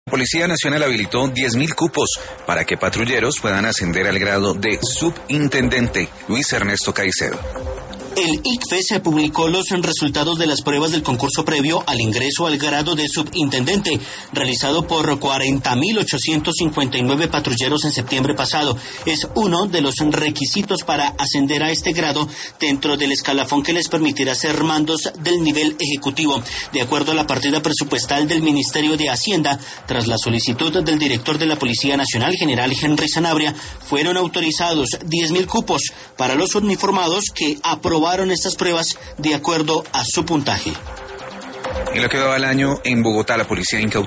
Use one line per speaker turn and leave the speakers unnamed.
La Policía Nacional habilitó 10.000 cupos para que patrulleros puedan ascender al grado de subintendente. Luis Ernesto Caicedo.
El ICFES publicó los resultados de las pruebas del concurso previo al ingreso al grado de subintendente, realizado por 40.859 patrulleros en septiembre pasado. Es uno de los requisitos para ascender a este grado dentro del escalafón que les permitirá ser mandos del nivel ejecutivo. De acuerdo a la partida presupuestal del Ministerio de Hacienda, tras la solicitud del director de la Policía Nacional, general Henry Sanabria, fueron autorizados 10.000 cupos para los uniformados que aprobaron estas pruebas de acuerdo a su puntaje.
En lo que va al año, en Bogotá, la policía incautó